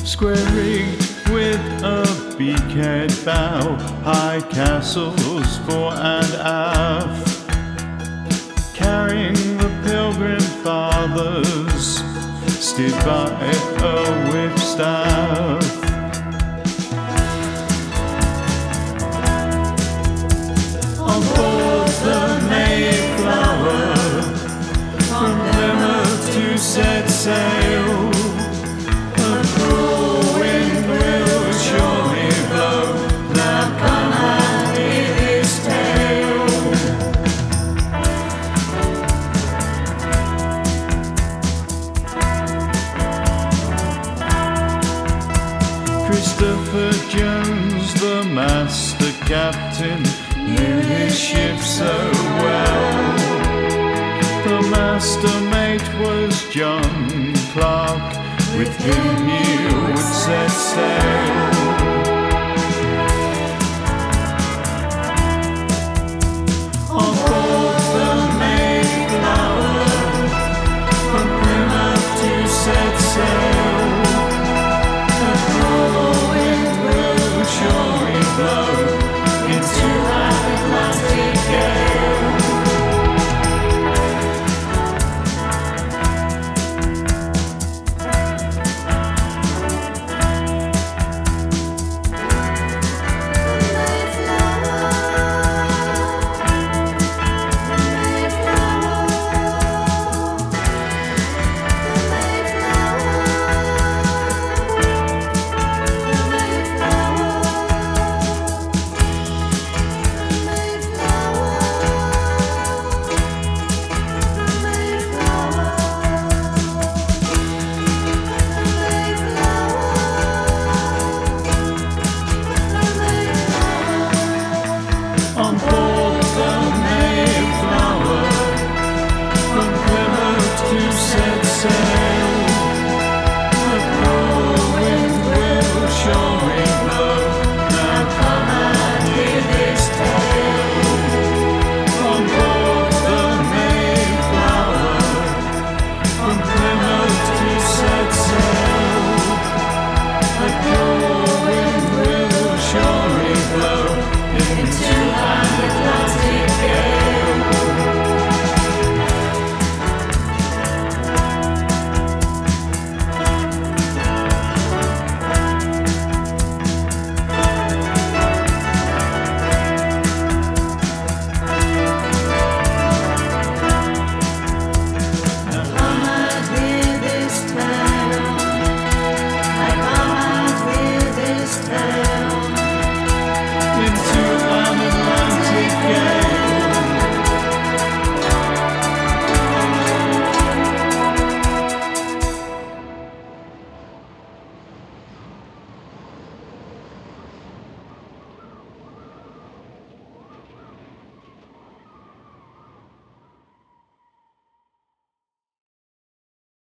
square rigged with a beakhead bow, high castles fore and aft, carrying the Pilgrim Fathers, steered by a whipstaff. On board the Mayflower, from Plymouth to set sail, a cruel wind will surely blow that cannot in his tail. Christopher Jones, the master captain, knew his ship so well. The master mate was John Clark, with him he would set sail.